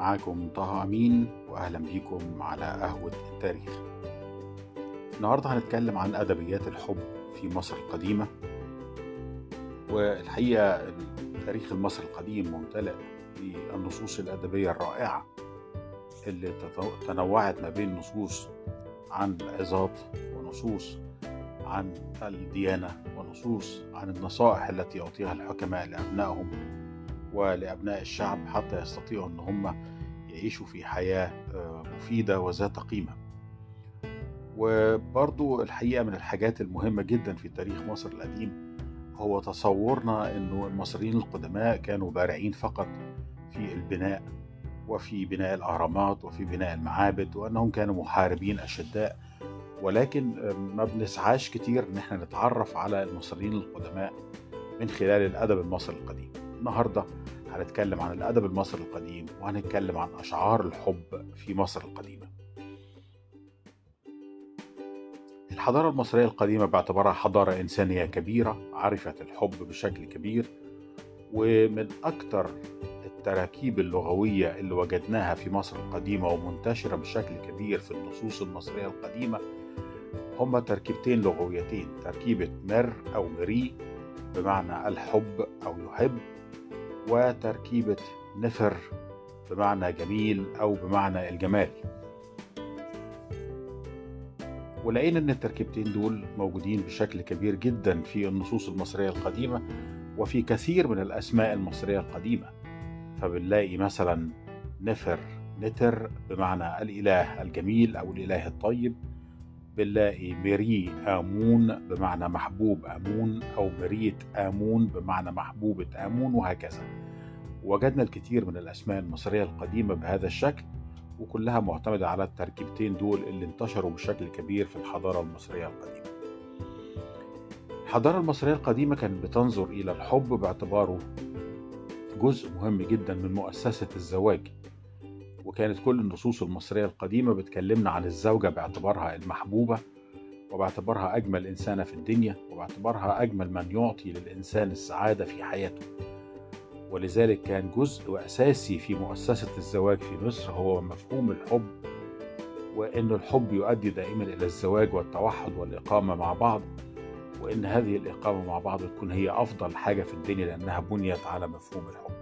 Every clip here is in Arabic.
معاكم طه أمين، وأهلا بيكم على قهوة التاريخ. النهاردة هنتكلم عن أدبيات الحب في مصر القديمة. والحقيقة تاريخ مصر القديم ممتلئ بالنصوص الأدبية الرائعة اللي تنوعت ما بين نصوص عن العظات، ونصوص عن الديانة، ونصوص عن النصائح التي يعطيها الحكماء لأبنائهم ولأبناء الشعب حتى يستطيعوا أن هم يعيشوا في حياة مفيدة وذات قيمة. وبرضو الحقيقة من الحاجات المهمة جدا في تاريخ مصر القديم هو تصورنا أنه المصريين القدماء كانوا بارعين فقط في البناء وفي بناء الأهرامات وفي بناء المعابد، وأنهم كانوا محاربين أشداء، ولكن ما بنسعاش كتير أن احنا نتعرف على المصريين القدماء من خلال الأدب المصري القديم. النهاردة هنتكلم عن الأدب المصري القديم، وهنتكلم عن أشعار الحب في مصر القديمة. الحضارة المصرية القديمة باعتبارها حضارة إنسانية كبيرة عرفت الحب بشكل كبير، ومن أكثر التراكيب اللغوية اللي وجدناها في مصر القديمة ومنتشرة بشكل كبير في النصوص المصرية القديمة هما تركيبتين لغويتين: تركيبة مر أو مري بمعنى الحب أو يحب، وتركيبة نفر بمعنى جميل أو بمعنى الجمال. ولقينا أن التركيبتين دول موجودين بشكل كبير جدا في النصوص المصرية القديمة وفي كثير من الأسماء المصرية القديمة. فبنلاقي مثلا نفر نتر بمعنى الإله الجميل أو الإله الطيب، بنلاقي مري آمون بمعنى محبوب آمون، أو مريت آمون بمعنى محبوبة آمون، وهكذا. وجدنا الكثير من الأسماء المصرية القديمة بهذا الشكل، وكلها معتمدة على التركيبتين دول اللي انتشروا بشكل كبير في الحضارة المصرية القديمة. الحضارة المصرية القديمة كانت بتنظر إلى الحب باعتباره جزء مهم جدا من مؤسسة الزواج، وكانت كل النصوص المصرية القديمة بتكلمنا عن الزوجة باعتبارها المحبوبة، وباعتبارها أجمل إنسانة في الدنيا، وباعتبارها أجمل من يعطي للإنسان السعادة في حياته. ولذلك كان جزء أساسي في مؤسسة الزواج في مصر هو مفهوم الحب، وأن الحب يؤدي دائما إلى الزواج والتوحد والإقامة مع بعض، وأن هذه الإقامة مع بعض تكون هي أفضل حاجة في الدنيا لأنها بنيت على مفهوم الحب.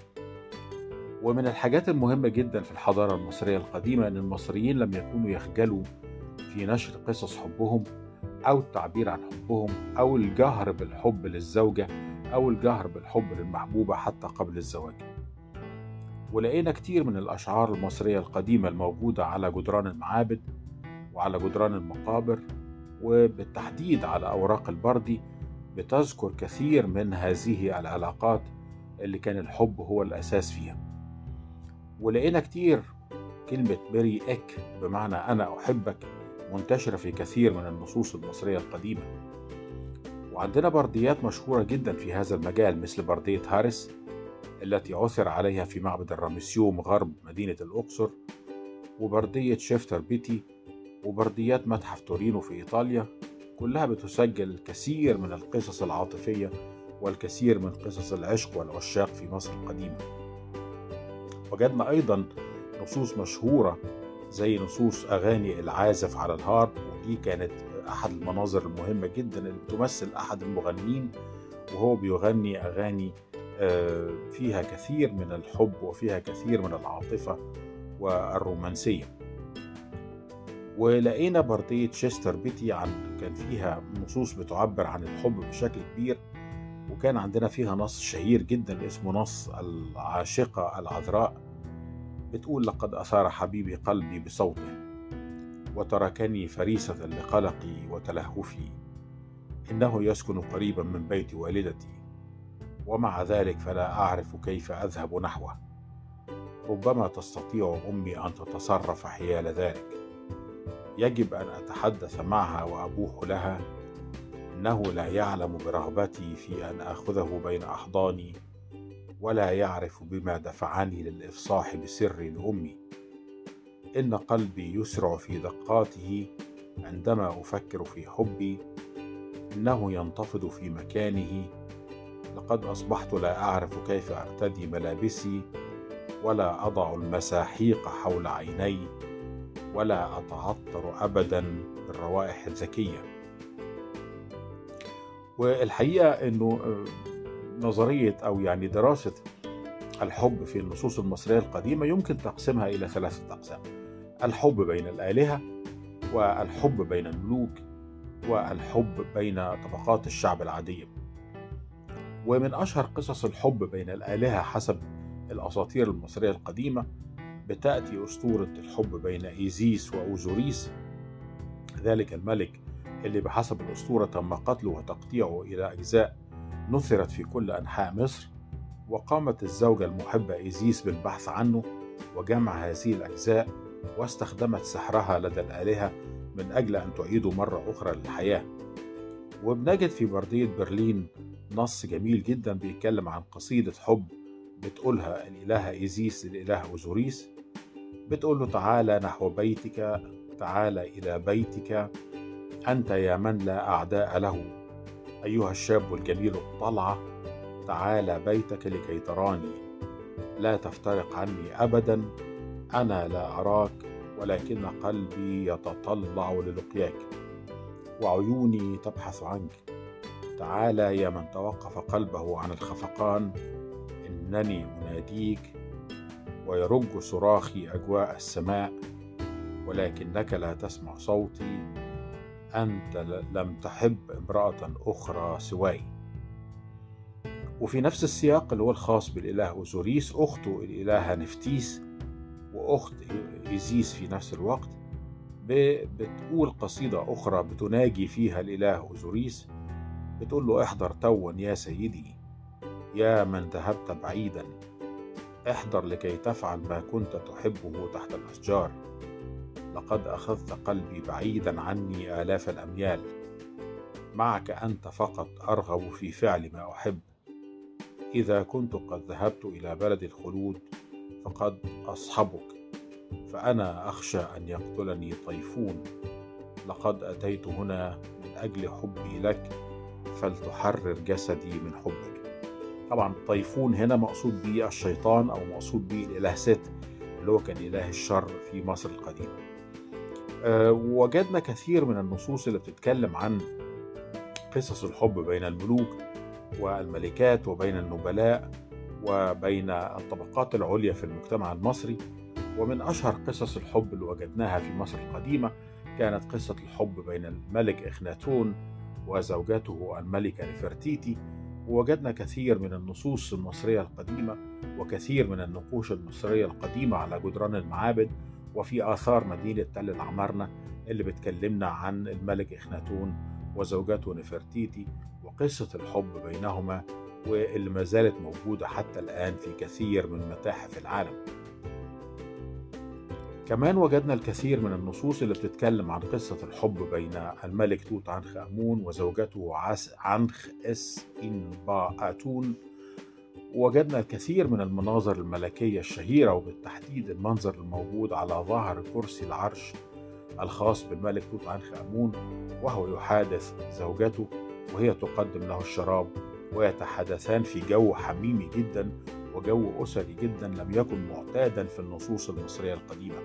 ومن الحاجات المهمة جدا في الحضارة المصرية القديمة أن المصريين لم يكونوا يخجلوا في نشر قصص حبهم أو التعبير عن حبهم أو الجهر بالحب للزوجة أو الجهر بالحب للمحبوبة حتى قبل الزواج. ولقينا كتير من الأشعار المصرية القديمة الموجودة على جدران المعابد وعلى جدران المقابر، وبالتحديد على أوراق البردي، بتذكر كثير من هذه العلاقات اللي كان الحب هو الأساس فيها. ولقينا كتير كلمة بري إك بمعنى أنا أحبك منتشرة في كثير من النصوص المصرية القديمة. وعندنا برديات مشهورة جدا في هذا المجال، مثل بردية هارس التي عثر عليها في معبد الرامسيوم غرب مدينة الأقصر، وبردية شيفتر بيتي، وبرديات متحف تورينو في إيطاليا. كلها بتسجل الكثير من القصص العاطفية والكثير من قصص العشق والعشاق في مصر القديمة. وجدنا أيضا نصوص مشهورة زي نصوص أغاني العازف على الهارب، ودي كانت أحد المناظر المهمة جدا اللي بتمثل أحد المغنين وهو بيغني أغاني فيها كثير من الحب وفيها كثير من العاطفة والرومانسية. ولقينا بردية شيستر بيتي كان فيها نصوص بتعبر عن الحب بشكل كبير، وكان عندنا فيها نص شهير جدا اسمه نص العاشقة العذراء، بتقول: لقد أثار حبيبي قلبي بصوته، وتركني فريسة لقلقي وتلهفي، إنه يسكن قريبا من بيت والدتي، ومع ذلك فلا أعرف كيف أذهب نحوه، ربما تستطيع أمي أن تتصرف حيال ذلك، يجب أن أتحدث معها وأبوح لها، إنه لا يعلم برغبتي في أن أخذه بين أحضاني، ولا يعرف بما دفعني للإفصاح بسر لأمي، إن قلبي يسرع في دقاته عندما أفكر في حبي، إنه ينتفض في مكانه، لقد أصبحت لا أعرف كيف أرتدي ملابسي، ولا أضع المساحيق حول عيني، ولا أتعطر أبدا بالروائح الزكية. والحقيقة أنه نظرية أو يعني دراسة الحب في النصوص المصرية القديمة يمكن تقسيمها إلى 3 أقسام: الحب بين الآلهة، والحب بين الملوك، والحب بين طبقات الشعب العادية. ومن أشهر قصص الحب بين الآلهة حسب الأساطير المصرية القديمة بتأتي أسطورة الحب بين إيزيس وأوزوريس، ذلك الملك اللي بحسب الأسطورة تم قتله وتقطيعه إلى أجزاء نثرت في كل أنحاء مصر، وقامت الزوجة المحبة إيزيس بالبحث عنه وجمع هذه الأجزاء، واستخدمت سحرها لدى الآلهة من أجل أن تعيده مرة أخرى للحياة. وبنجد في بردية برلين نص جميل جدا بيتكلم عن قصيدة حب بتقولها الإلهة إيزيس للإله أوزوريس، بتقول له: تعالى نحو بيتك، تعالى إلى بيتك، أنت يا من لا أعداء له، أيها الشاب الجميل الطلعة، تعالى بيتك لكي تراني، لا تفترق عني أبدا، أنا لا أراك ولكن قلبي يتطلع للقياك، وعيوني تبحث عنك، تعالى يا من توقف قلبه عن الخفقان، إنني أناديك، ويرج صراخي أجواء السماء، ولكنك لا تسمع صوتي، أنت لم تحب امرأة أخرى سواي. وفي نفس السياق اللي هو الخاص بالإله أوزوريس، أخته الإلهة نفتيس وأخت إيزيس في نفس الوقت بتقول قصيدة أخرى بتناجي فيها الإله أوزوريس، بتقول له: احضر توا يا سيدي، يا من ذهبت بعيدا، احضر لكي تفعل ما كنت تحبه تحت الأشجار، لقد أخذت قلبي بعيدا عني آلاف الأميال، معك أنت فقط أرغب في فعل ما أحب، إذا كنت قد ذهبت إلى بلد الخلود فقد أصحبك، فأنا أخشى أن يقتلني طيفون، لقد أتيت هنا من أجل حبي لك، فلتحرر جسدي من حبك. طبعا طيفون هنا مقصود به الشيطان، أو مقصود به الإله ست اللي هو كان إله الشر في مصر القديمة. وجدنا كثير من النصوص اللي بتتكلم عن قصص الحب بين الملوك والملكات، وبين النبلاء، وبين الطبقات العليا في المجتمع المصري. ومن أشهر قصص الحب اللي وجدناها في مصر القديمة كانت قصة الحب بين الملك إخناتون وزوجته الملكة نفرتيتي. ووجدنا كثير من النصوص المصرية القديمة وكثير من النقوش المصرية القديمة على جدران المعابد وفي آثار مدينة تل العمارنة اللي بتكلمنا عن الملك إخناتون وزوجته نفرتيتي وقصة الحب بينهما، واللي ما زالت موجودة حتى الآن في كثير من متاحف العالم. كمان وجدنا الكثير من النصوص اللي بتتكلم عن قصة الحب بين الملك توت عنخ آمون وزوجته عنخ إس إن با آتون. وجدنا الكثير من المناظر الملكية الشهيرة، وبالتحديد المنظر الموجود على ظهر كرسي العرش الخاص بالملك توت عنخ آمون وهو يحادث زوجته وهي تقدم له الشراب، ويتحدثان في جو حميمي جدا وجو أسري جدا لم يكن معتادا في النصوص المصرية القديمة.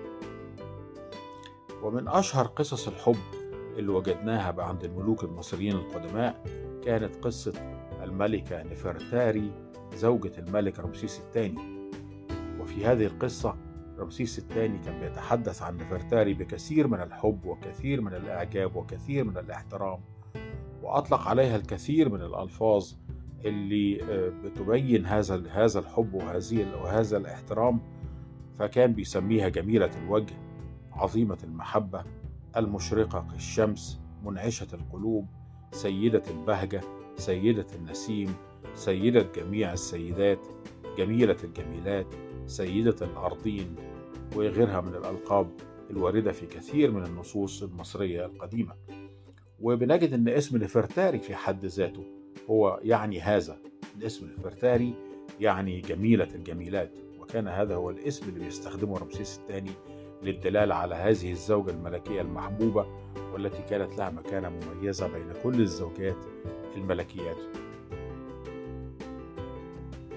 ومن أشهر قصص الحب اللي وجدناها عند الملوك المصريين القدماء كانت قصة الملكة نفرتاري زوجة الملك رمسيس الثاني. وفي هذه القصة رمسيس الثاني كان بيتحدث عن نفرتاري بكثير من الحب وكثير من الإعجاب وكثير من الاحترام، وأطلق عليها الكثير من الألفاظ اللي بتبين هذا الحب وهذا الاحترام. فكان بيسميها جميلة الوجه، عظيمة المحبة، المشرقة كالشمس، منعشة القلوب، سيدة البهجة، سيدة النسيم، سيدة جميع السيدات، جميلة الجميلات، سيدة الأرضين، وغيرها من الألقاب الواردة في كثير من النصوص المصرية القديمة. وبنجد أن اسم نفرتاري في حد ذاته هو يعني هذا الاسم، نفرتاري يعني جميلة الجميلات، وكان هذا هو الاسم اللي بيستخدمه رمسيس الثاني للدلالة على هذه الزوجة الملكية المحبوبة، والتي كانت لها مكانة مميزة بين كل الزوجات الملكيات.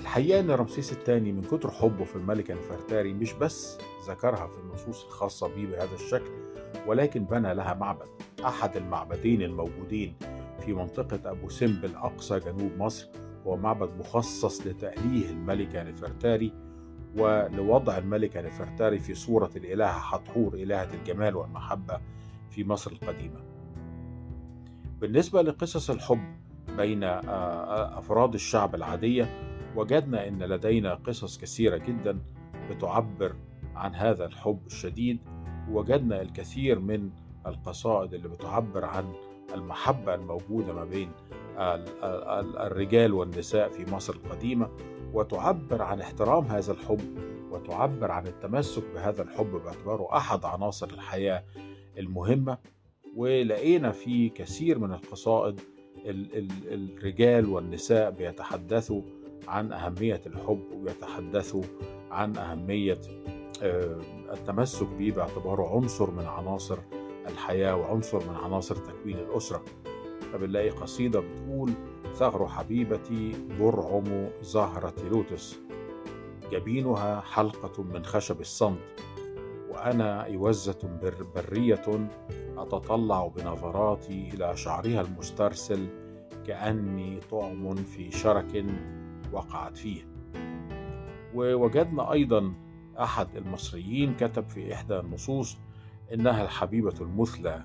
الحقيقة إن رمسيس الثاني من كتر حبه في الملكة نفرتاري مش بس ذكرها في النصوص الخاصة به بهذا الشكل، ولكن بنى لها معبد، أحد المعبدين الموجودين في منطقة أبو سمبل أقصى جنوب مصر. هو معبد مخصص لتأليه الملكة نفرتاري ولوضع الملكة نفرتاري في صورة الإلهة حتحور إلهة الجمال والمحبة في مصر القديمة. بالنسبة لقصص الحب بين أفراد الشعب العادية، وجدنا أن لدينا قصص كثيرة جدا بتعبر عن هذا الحب الشديد، ووجدنا الكثير من القصائد اللي بتعبر عن المحبة الموجودة ما بين الرجال والنساء في مصر القديمة، وتعبر عن احترام هذا الحب، وتعبر عن التمسك بهذا الحب باعتباره أحد عناصر الحياة المهمة. ولقينا في كثير من القصائد الرجال والنساء بيتحدثوا عن أهمية الحب، ويتحدثوا عن أهمية التمسك به باعتباره عنصر من عناصر الحياة وعنصر من عناصر تكوين الأسرة. فبنلاقي قصيدة بتقول: ثغر حبيبتي برعم زهرة لوتس، جبينها حلقة من خشب الصمت، وأنا إوزة برية أتطلع بنظراتي إلى شعرها المسترسل كأني طعم في شرك وقعت فيه. ووجدنا أيضا أحد المصريين كتب في إحدى النصوص إنها الحبيبة المثلى،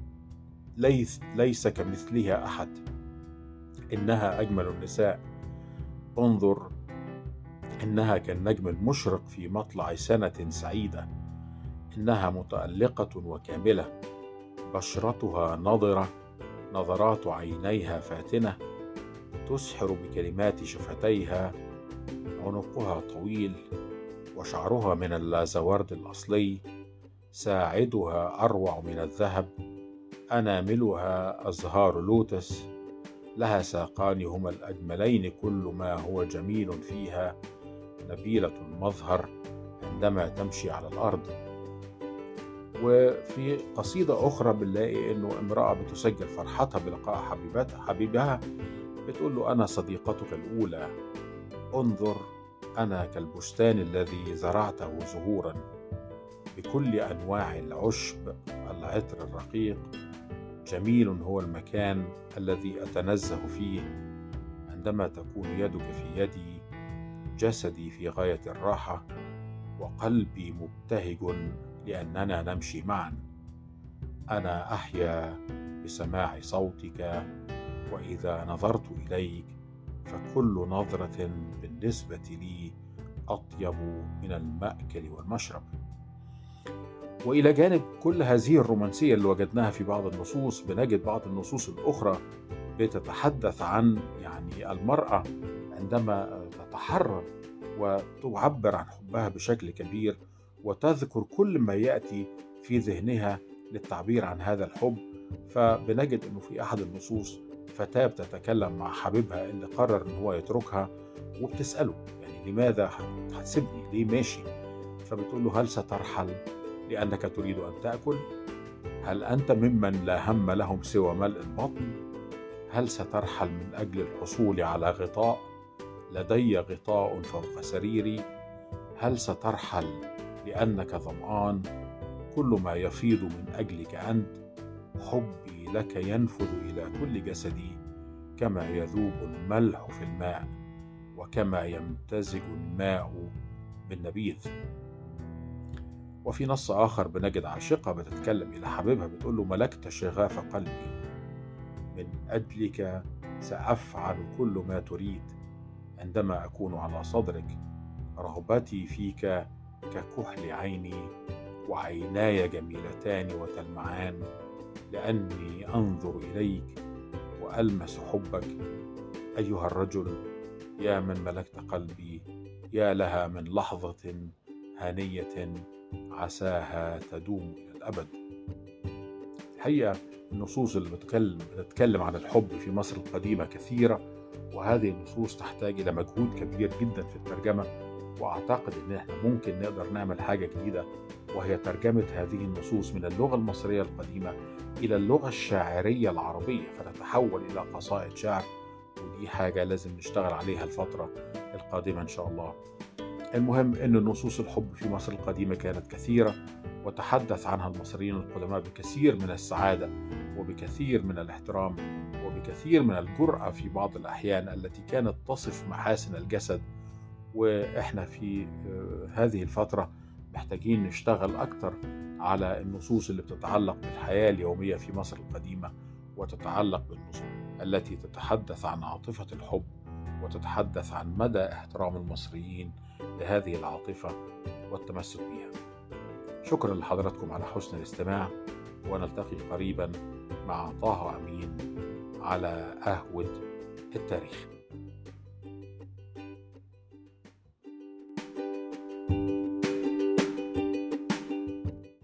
ليس كمثلها أحد، إنها أجمل النساء، انظر إنها كالنجم المشرق في مطلع سنة سعيدة، إنها متألقة وكاملة، بشرتها نضرة، نظرات عينيها فاتنة، تسحر بكلمات شفتيها، عنقها طويل وشعرها من اللازورد الأصلي، ساعدها أروع من الذهب، أناملها أزهار لوتس، لها ساقان هما الأجملين، كل ما هو جميل فيها، نبيلة المظهر عندما تمشي على الأرض. وفي قصيدة أخرى بنلاقي إنه امرأة بتسجل فرحتها بلقاء حبيبها، بتقول له: أنا صديقتك الأولى، انظر أنا كالبستان الذي زرعته زهورا بكل أنواع العشب، العطر الرقيق، جميل هو المكان الذي أتنزه فيه، عندما تكون يدك في يدي جسدي في غاية الراحة، وقلبي مبتهج لأننا نمشي معا، أنا أحيا بسماع صوتك، وإذا نظرت إليك فكل نظرة بالنسبة لي أطيب من المأكل والمشرب. وإلى جانب كل هذه الرومانسية اللي وجدناها في بعض النصوص، بنجد بعض النصوص الأخرى بتتحدث عن المرأة عندما تتحرر وتعبر عن حبها بشكل كبير، وتذكر كل ما يأتي في ذهنها للتعبير عن هذا الحب. فبنجد أنه في أحد النصوص فتاة بتتكلم مع حبيبها اللي قرر أنه هو يتركها، وبتسأله: يعني لماذا هتسيبني؟ ليه ماشي؟ فبتقول له: هل سترحل لأنك تريد أن تأكل؟ هل أنت ممن لا هم لهم سوى ملء البطن؟ هل سترحل من أجل الحصول على غطاء؟ لدي غطاء فوق سريري. هل سترحل لأنك ظمآن؟ كل ما يفيض من أجلك أنت، حبي لك ينفذ إلى كل جسدي، كما يذوب الملح في الماء، وكما يمتزج الماء بالنبيذ. وفي نص آخر بنجد عاشقة بتتكلم إلى حبيبها، بتقول له: ملكت شغاف قلبي، من أجلك سأفعل كل ما تريد، عندما أكون على صدرك رغبتي فيك ككحل عيني، وعيناي جميلتان وتلمعان، لأني أنظر إليك وألمس حبك. أيها الرجل يا من ملكت قلبي، يا لها من لحظة هانية عساها تدوم إلى الأبد. الحقيقة النصوص اللي بتتكلم عن الحب في مصر القديمة كثيرة، وهذه النصوص تحتاج إلى مجهود كبير جدا في الترجمة، وأعتقد أن احنا ممكن نقدر نعمل حاجة جديدة، وهي ترجمة هذه النصوص من اللغة المصرية القديمة إلى اللغة الشاعرية العربية، فتتحول إلى قصائد شعر ودي حاجة لازم نشتغل عليها الفترة القادمة إن شاء الله. المهم أن نصوص الحب في مصر القديمة كانت كثيرة، وتحدث عنها المصريين القدماء بكثير من السعادة وبكثير من الاحترام وبكثير من الجرأة في بعض الأحيان التي كانت تصف محاسن الجسد. وإحنا في هذه الفترة محتاجين نشتغل أكتر على النصوص اللي بتتعلق بالحياة اليومية في مصر القديمة، وتتعلق بالنصوص التي تتحدث عن عاطفة الحب وتتحدث عن مدى احترام المصريين لهذه العاطفة والتمسك بها. شكرا لحضراتكم على حسن الاستماع، ونلتقي قريبا مع طه أمين على قهوة التاريخ.